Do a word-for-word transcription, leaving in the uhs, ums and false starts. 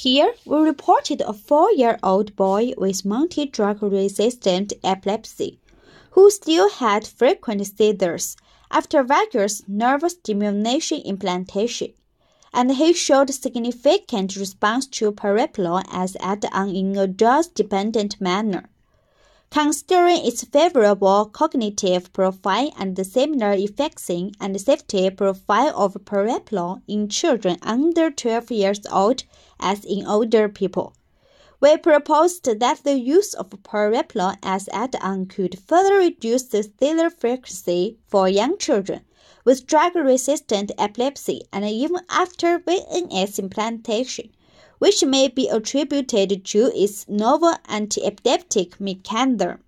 Here, we reported a four-year-old boy with multi-drug-resistant epilepsy, who still had frequent seizures after vagus nerve stimulation implantation, and he showed significant response to pariplon as add-on in a dose-dependent manner. Considering its favorable cognitive profile and the similar efficacy and safety profile of pariplon in children under twelve years old as in older people, we proposed that the use of pariplon as add-on could further reduce the seizure frequency for young children with drug-resistant epilepsy and even after V N S implantation, which may be attributed to its novel anti-epileptic mechanism.